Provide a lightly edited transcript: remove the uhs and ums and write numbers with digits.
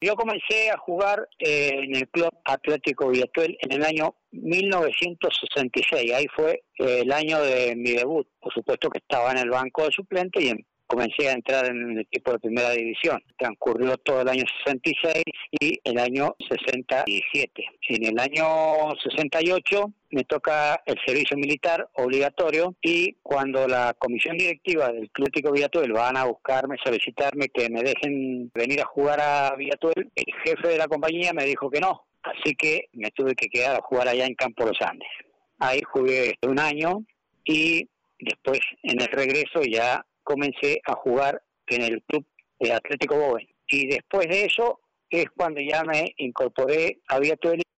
Yo comencé a jugar en el Club Atlético Villatuel en el año 1966. Ahí fue el año de mi debut. Por supuesto que estaba en el banco de suplente y comencé a entrar en el equipo de primera división. Transcurrió todo el año 66 y el año 67. En el año 68 me toca el servicio militar obligatorio y cuando la comisión directiva del Club Atlético Villatuel van a buscarme, solicitarme que me dejen venir a jugar a Villatuel, el jefe de la compañía me dijo que no. Así que me tuve que quedar a jugar allá en Campo Los Andes. Ahí jugué un año y después en el regreso ya comencé a jugar en el Club Atlético Boven. Y después de eso es cuando ya me incorporé a Villatuel